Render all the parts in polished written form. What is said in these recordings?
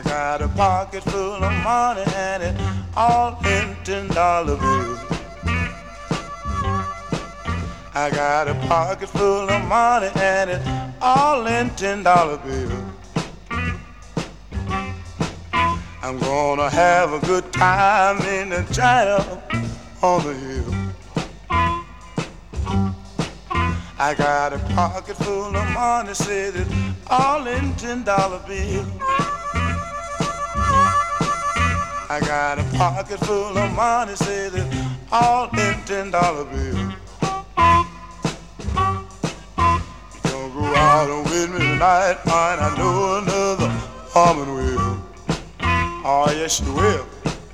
got a pocket full of money and it all in $10 bills. I got a pocket full of money and it all in $10 bills. I'm gonna have a good time in the China on the hill. I got a pocket full of money, said it all in $10 bills. I got a pocket full of money, said it all in $10 bills. You don't go out with me tonight, and I know another woman will. Oh, yes, you will.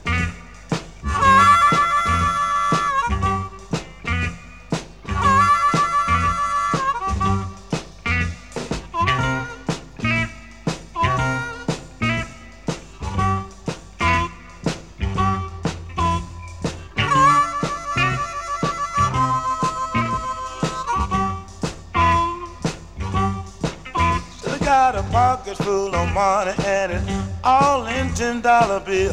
Got a pocket full of money and it all in $10 bill.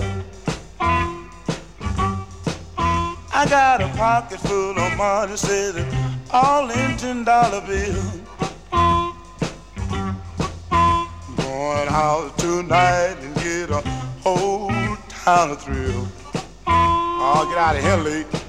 I got a pocket full of money, said it all in $10 bill. Going out tonight and get a whole town of thrill. Oh, get out of here, Lee.